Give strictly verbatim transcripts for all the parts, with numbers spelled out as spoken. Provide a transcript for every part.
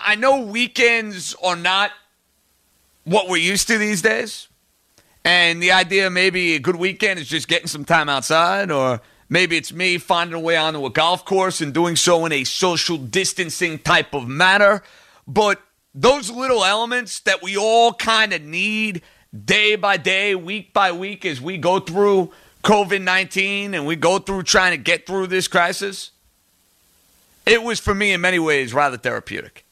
I know weekends are not what we're used to these days. And the idea maybe a good weekend is just getting some time outside, or maybe it's me finding a way onto a golf course and doing so in a social distancing type of manner. But those little elements that we all kind of need day by day, week by week, as we go through covid nineteen and we go through trying to get through this crisis, it was for me in many ways rather therapeutic.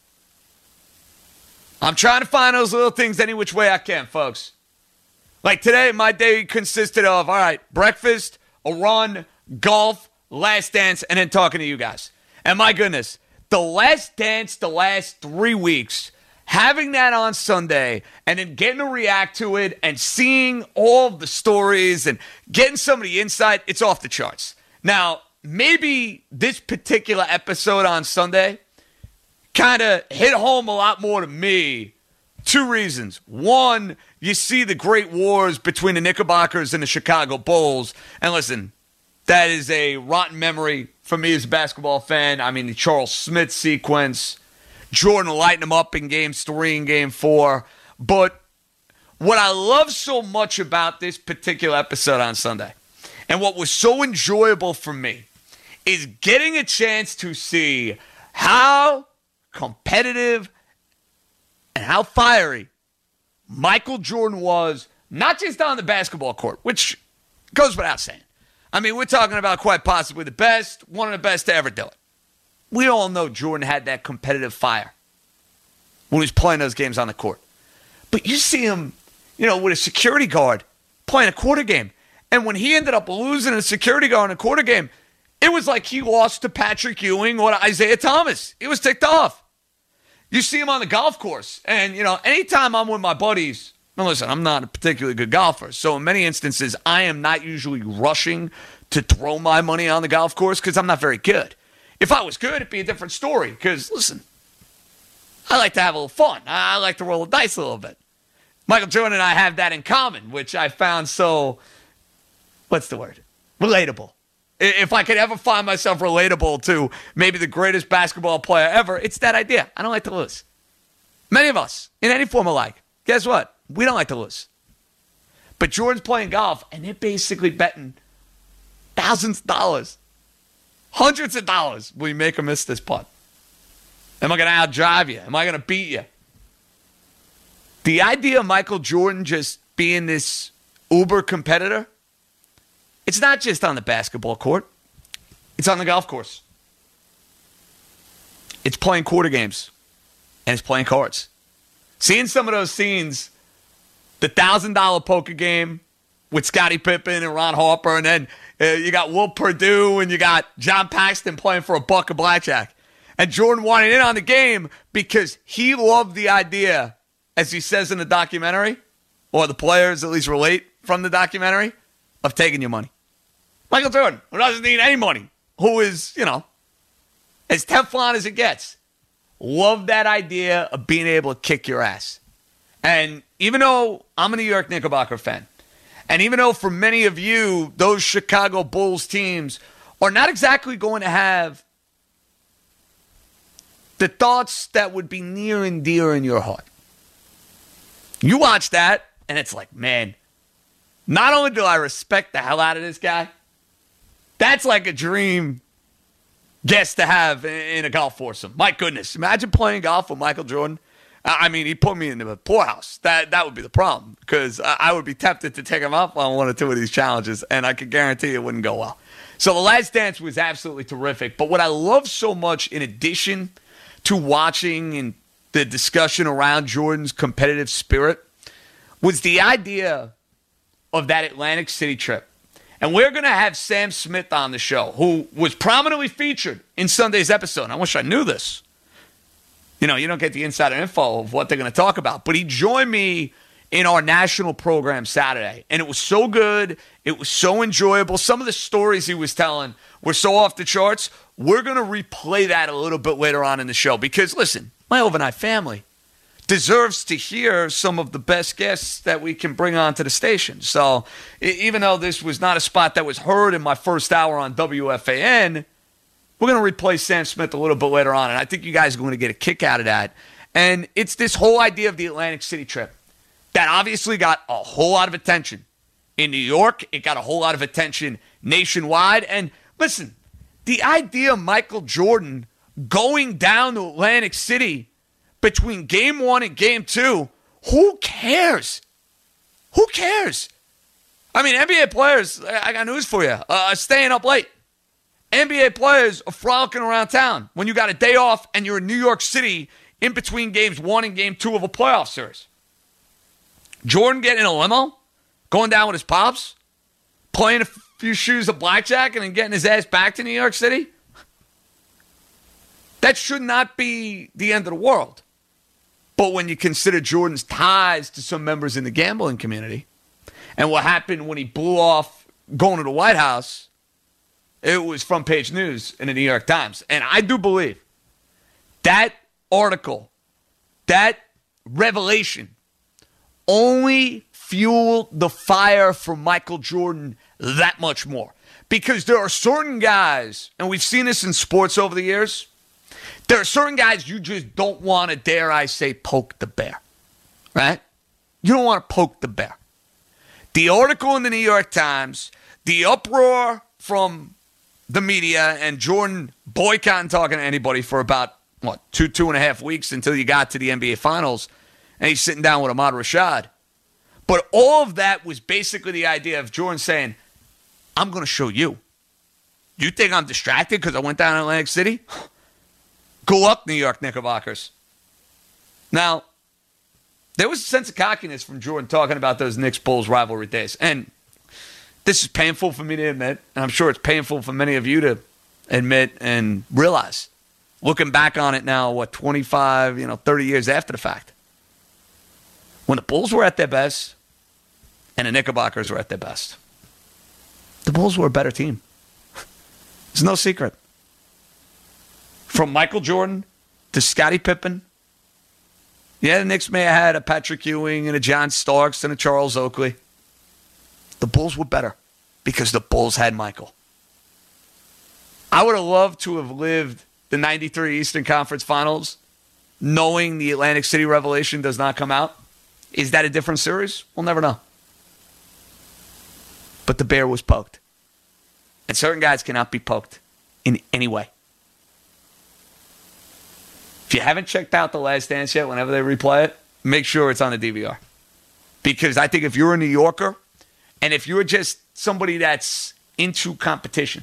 I'm trying to find those little things any which way I can, folks. Like today, my day consisted of, all right, breakfast, a run, golf, last dance, and then talking to you guys. And my goodness, the last dance the last three weeks, having that on Sunday and then getting to react to it and seeing all of the stories and getting some of the insight, it's off the charts. Now, maybe this particular episode on Sunday kind of hit home a lot more to me. Two reasons. One, you see the great wars between the Knickerbockers and the Chicago Bulls. And listen, that is a rotten memory for me as a basketball fan. I mean, the Charles Smith sequence, Jordan lighting them up in games three and game four. But what I love so much about this particular episode on Sunday, and what was so enjoyable for me, is getting a chance to see how competitive and how fiery Michael Jordan was, not just on the basketball court, which goes without saying. I mean, we're talking about quite possibly the best, one of the best to ever do it. We all know Jordan had that competitive fire when he was playing those games on the court. But you see him, you know, with a security guard playing a quarter game. And when he ended up losing a security guard in a quarter game, it was like he lost to Patrick Ewing or to Isaiah Thomas. He was ticked off. You see him on the golf course. And, you know, anytime I'm with my buddies, now listen, I'm not a particularly good golfer. So in many instances, I am not usually rushing to throw my money on the golf course because I'm not very good. If I was good, it'd be a different story. Because, listen, I like to have a little fun. I like to roll the dice a little bit. Michael Jordan and I have that in common, which I found so, what's the word? Relatable. If I could ever find myself relatable to maybe the greatest basketball player ever, it's that idea. I don't like to lose. Many of us, in any form of life, guess what? We don't like to lose. But Jordan's playing golf, and they're basically betting thousands of dollars, hundreds of dollars. Will you make or miss this putt? Am I going to outdrive you? Am I going to beat you? The idea of Michael Jordan just being this uber competitor, it's not just on the basketball court. It's on the golf course. It's playing quarter games. And it's playing cards. Seeing some of those scenes, the one thousand dollars poker game with Scottie Pippen and Ron Harper, and then uh, you got Will Perdue and you got John Paxton playing for a buck of blackjack. And Jordan wanted in on the game because he loved the idea, as he says in the documentary, or the players at least relate from the documentary, of taking your money. Michael Jordan, who doesn't need any money, who is, you know, as Teflon as it gets, loved that idea of being able to kick your ass. And even though I'm a New York Knickerbocker fan, and even though for many of you, those Chicago Bulls teams are not exactly going to have the thoughts that would be near and dear in your heart. You watch that, and it's like, man, not only do I respect the hell out of this guy, that's like a dream guest to have in a golf foursome. My goodness, imagine playing golf with Michael Jordan. I mean, he put me in the poorhouse. That that would be the problem, because I would be tempted to take him up on one or two of these challenges, and I could guarantee it wouldn't go well. So The Last Dance was absolutely terrific. But what I love so much, in addition to watching and the discussion around Jordan's competitive spirit, was the idea of that Atlantic City trip. And we're going to have Sam Smith on the show, who was prominently featured in Sunday's episode. I wish I knew this. You know, you don't get the insider info of what they're going to talk about. But he joined me in our national program Saturday. And it was so good. It was so enjoyable. Some of the stories he was telling were so off the charts. We're going to replay that a little bit later on in the show. Because, listen, my overnight family deserves to hear some of the best guests that we can bring onto the station. So even though this was not a spot that was heard in my first hour on W F A N, We're going to replace Sam Smith a little bit later on, and I think you guys are going to get a kick out of that. And it's this whole idea of the Atlantic City trip that obviously got a whole lot of attention. In New York, it got a whole lot of attention nationwide. And listen, the idea of Michael Jordan going down to Atlantic City between game one and game two, who cares? Who cares? I mean, N B A players, I got news for you, uh, are staying up late. N B A players are frolicking around town when you got a day off and you're in New York City in between games one and game two of a playoff series. Jordan getting in a limo, going down with his pops, playing a few shoes of blackjack, and then getting his ass back to New York City? That should not be the end of the world. But when you consider Jordan's ties to some members in the gambling community and what happened when he blew off going to the White House, it was front page news in the New York Times. And I do believe that article, that revelation, only fueled the fire for Michael Jordan that much more. Because there are certain guys, and we've seen this in sports over the years, there are certain guys you just don't want to, dare I say, poke the bear. Right? You don't want to poke the bear. The article in the New York Times, the uproar from the media, and Jordan boycotting talking to anybody for about, what, two, two and a half weeks until you got to the N B A Finals, and he's sitting down with Ahmad Rashad. But all of that was basically the idea of Jordan saying, I'm going to show you. You think I'm distracted because I went down to Atlantic City? Go up, New York Knickerbockers. Now, there was a sense of cockiness from Jordan talking about those Knicks-Bulls rivalry days. And this is painful for me to admit, and I'm sure it's painful for many of you to admit and realize. Looking back on it now, what, twenty-five, you know, thirty years after the fact. When the Bulls were at their best and the Knickerbockers were at their best, the Bulls were a better team. It's no secret. From Michael Jordan to Scottie Pippen. Yeah, the Knicks may have had a Patrick Ewing and a John Starks and a Charles Oakley. The Bulls were better because the Bulls had Michael. I would have loved to have lived the ninety-three Eastern Conference Finals knowing the Atlantic City revelation does not come out. Is that a different series? We'll never know. But the bear was poked. And certain guys cannot be poked in any way. If you haven't checked out The Last Dance yet, whenever they replay it, make sure it's on the D V R. Because I think if you're a New Yorker, and if you're just somebody that's into competition,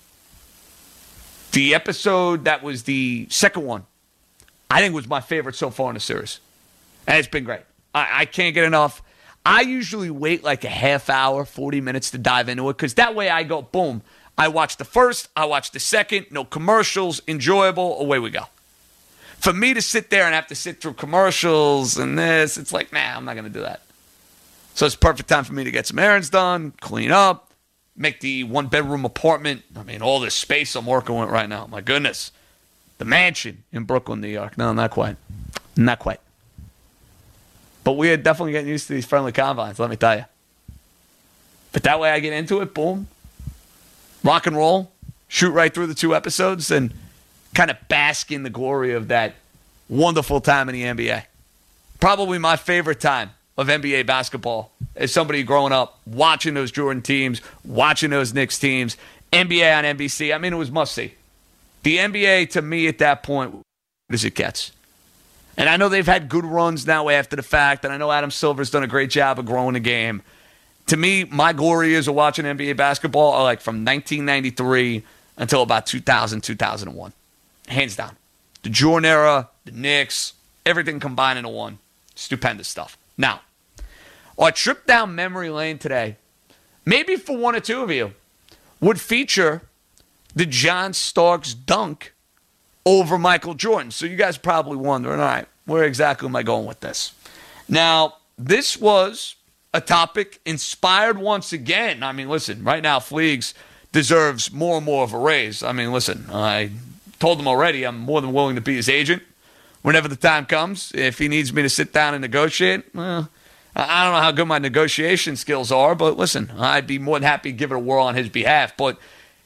the episode that was the second one, I think was my favorite so far in the series. And it's been great. I, I can't get enough. I usually wait like a half hour, forty minutes to dive into it, because that way I go, boom. I watch the first, I watch the second, no commercials, enjoyable, away we go. For me to sit there and have to sit through commercials and this, it's like, nah, I'm not going to do that. So it's perfect time for me to get some errands done, clean up, make the one-bedroom apartment. I mean, all this space I'm working with right now. My goodness. The mansion in Brooklyn, New York. No, not quite. Not quite. But we are definitely getting used to these friendly confines, let me tell you. But that way I get into it, boom. Rock and roll. Shoot right through the two episodes and kind of bask in the glory of that wonderful time in the N B A. Probably my favorite time of N B A basketball as somebody growing up, watching those Jordan teams, watching those Knicks teams, N B A on N B C. I mean, it was must-see. The N B A, to me, at that point, as it gets. And I know they've had good runs now after the fact, and I know Adam Silver's done a great job of growing the game. To me, my glory years of watching N B A basketball are like from nineteen ninety-three until about two thousand, two thousand one. Hands down. The Jordan era, the Knicks, everything combined into one. Stupendous stuff. Now, our trip down memory lane today, maybe for one or two of you, would feature the John Starks dunk over Michael Jordan. So you guys are probably wondering, all right, where exactly am I going with this? Now, this was a topic inspired once again. I mean, listen, right now, Fleegs deserves more and more of a raise. I mean, listen, I told him already I'm more than willing to be his agent whenever the time comes. If he needs me to sit down and negotiate, well, I don't know how good my negotiation skills are, but listen, I'd be more than happy to give it a whirl on his behalf. But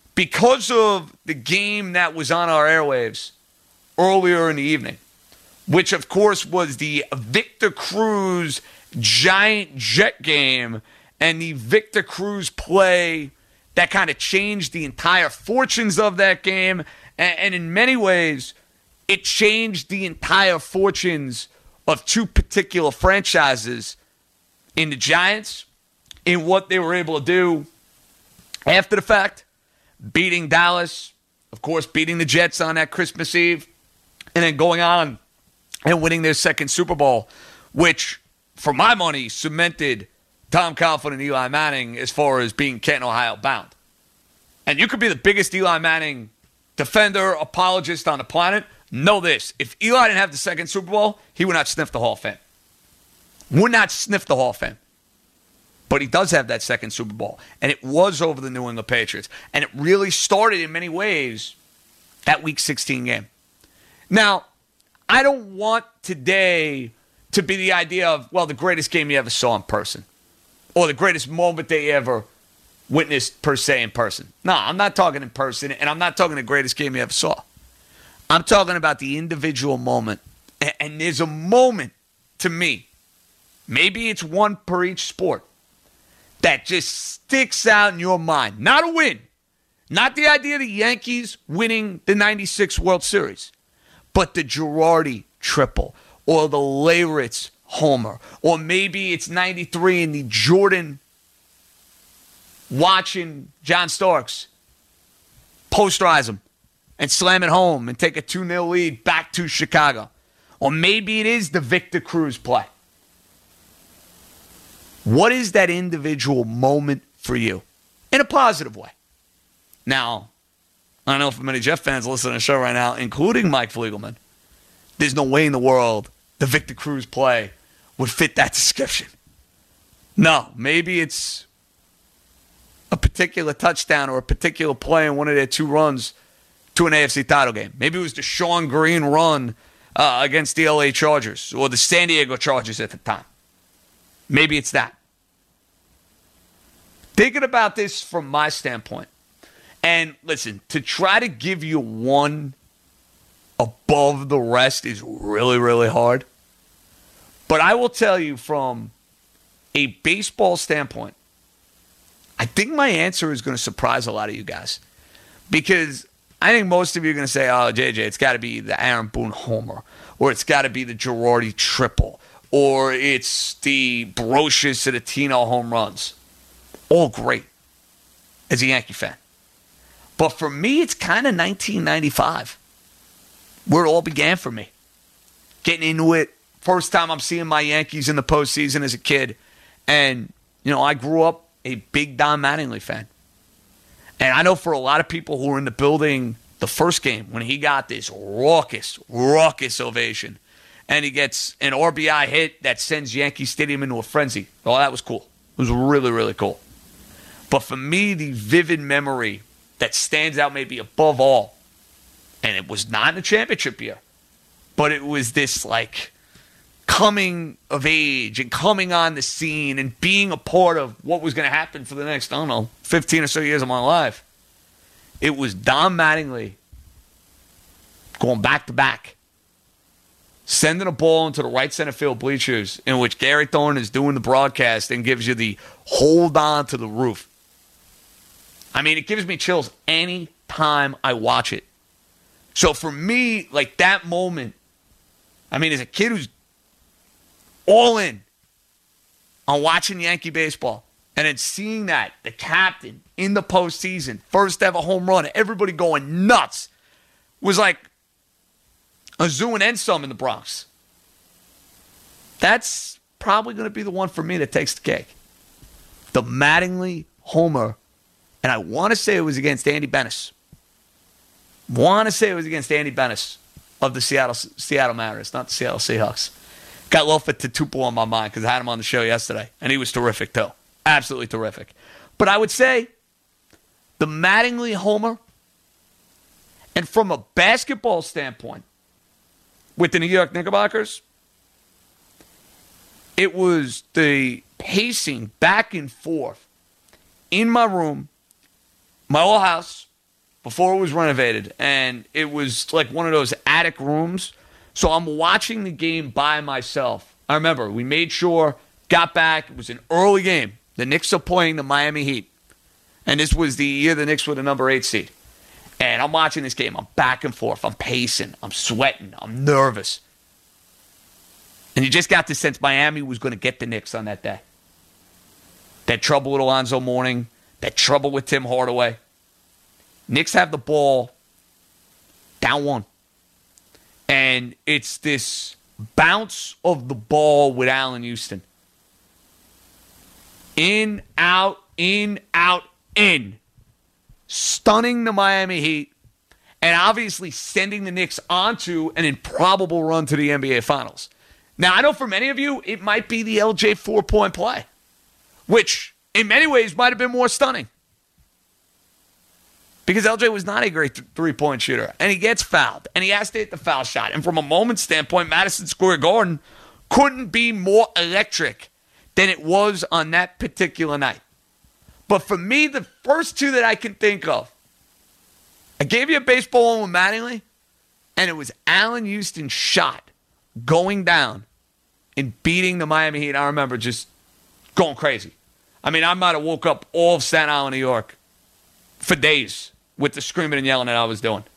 because of the game that was on our airwaves earlier in the evening, which of course was the Victor Cruz Giant Jet game and the Victor Cruz play that kind of changed the entire fortunes of that game. And, and in many ways, it changed the entire fortunes of two particular franchises in the Giants, in what they were able to do after the fact, beating Dallas, of course, beating the Jets on that Christmas Eve, and then going on and winning their second Super Bowl, which, for my money, cemented Tom Coughlin and Eli Manning as far as being Canton, Ohio bound. And you could be the biggest Eli Manning defender, apologist on the planet. Know this. If Eli didn't have the second Super Bowl, he would not sniff the Hall of Fame. Would not sniff the Hall of Fame. But he does have that second Super Bowl. And it was over the New England Patriots. And it really started in many ways that Week sixteen game. Now, I don't want today to be the idea of, well, the greatest game you ever saw in person. Or the greatest moment that you ever witnessed, per se, in person. No, I'm not talking in person. And I'm not talking the greatest game you ever saw. I'm talking about the individual moment. And there's a moment, to me, maybe it's one per each sport, that just sticks out in your mind. Not a win. Not the idea of the Yankees winning the ninety-six World Series. But the Girardi triple. Or the Leyritz homer. Or maybe it's ninety-three and the Jordan watching John Starks posterize him and slam it home and take a two nil lead back to Chicago. Or maybe it is the Victor Cruz play. What is that individual moment for you? In a positive way. Now, I know for many Jet fans listening to the show right now, including Mike Fliegelman, there's no way in the world the Victor Cruz play would fit that description. No, maybe it's a particular touchdown or a particular play in one of their two runs to an A F C title game. Maybe it was the Sean Green run uh, against the L A Chargers or the San Diego Chargers at the time. Maybe it's that. Thinking about this from my standpoint, and listen, to try to give you one above the rest is really, really hard. But I will tell you from a baseball standpoint, I think my answer is going to surprise a lot of you guys. Because I think most of you are going to say, oh, J J, it's got to be the Aaron Boone homer, or it's got to be the Girardi triple, or it's the Brocious and the Tino home runs. All great as a Yankee fan. But for me, it's kind of nineteen ninety-five, where it all began for me. Getting into it, first time I'm seeing my Yankees in the postseason as a kid. And, you know, I grew up a big Don Mattingly fan. And I know for a lot of people who were in the building the first game, when he got this raucous, raucous ovation, and he gets an R B I hit that sends Yankee Stadium into a frenzy. Oh, that was cool. It was really, really cool. But for me, the vivid memory that stands out maybe above all, and it was not in the championship year, but it was this like coming of age and coming on the scene and being a part of what was going to happen for the next, I don't know, fifteen or so years of my life. It was Don Mattingly going back to back, sending a ball into the right center field bleachers, in which Gary Thorne is doing the broadcast and gives you the hold on to the roof. I mean, it gives me chills any time I watch it. So for me, like that moment, I mean, as a kid who's all in on watching Yankee baseball and then seeing that, the captain in the postseason, first ever home run, everybody going nuts, was like a zoo and then some in the Bronx. That's probably going to be the one for me that takes the cake. The Mattingly homer. And I want to say it was against Andy Benes. Want to say it was against Andy Benes of the Seattle Seattle Mariners, not the Seattle Seahawks. Got Lofa Tatupu on my mind because I had him on the show yesterday, and he was terrific too. Absolutely terrific. But I would say the Mattingly homer, and from a basketball standpoint, with the New York Knickerbockers, it was the pacing back and forth in my room, my old house, before it was renovated, and it was like one of those attic rooms. So I'm watching the game by myself. I remember we made sure, got back. It was an early game. The Knicks are playing the Miami Heat. And this was the year the Knicks were the number eight seed. And I'm watching this game. I'm back and forth. I'm pacing. I'm sweating. I'm nervous. And you just got the sense Miami was going to get the Knicks on that day. That trouble with Alonzo Mourning. That trouble with Tim Hardaway. Knicks have the ball down one. And it's this bounce of the ball with Allen Houston. In, out, in, out, in. Stunning the Miami Heat. And obviously sending the Knicks onto an improbable run to the N B A Finals. Now, I know for many of you, it might be the L J four-point play. Which, in many ways, might have been more stunning. Because L J was not a great th- three-point shooter. And he gets fouled. And he has to hit the foul shot. And from a moment standpoint, Madison Square Garden couldn't be more electric than it was on that particular night. But for me, the first two that I can think of, I gave you a baseball one with Mattingly, and it was Allen Houston's shot going down and beating the Miami Heat. I remember just going crazy. I mean, I might have woke up all of Staten Island, New York for days with the screaming and yelling that I was doing.